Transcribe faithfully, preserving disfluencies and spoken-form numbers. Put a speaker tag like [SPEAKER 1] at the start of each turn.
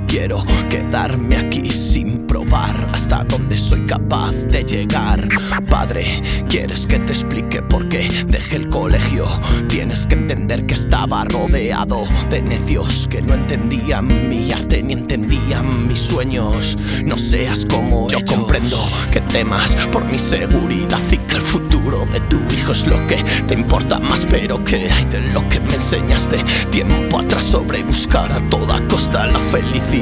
[SPEAKER 1] quiero quedarme aquí sin probar hasta dónde soy capaz de llegar. Padre, ¿quieres que te explique por qué dejé el colegio? Tienes que entender que estaba rodeado de necios que no entendían mi arte ni entendían mis sueños. No seas como yo, ellos. Comprendo que temas por mi seguridad y que el futuro de tu hijo es lo que te importa más, pero ¿qué hay de lo que me enseñaste tiempo atrás sobre buscar a toda costa la felicidad?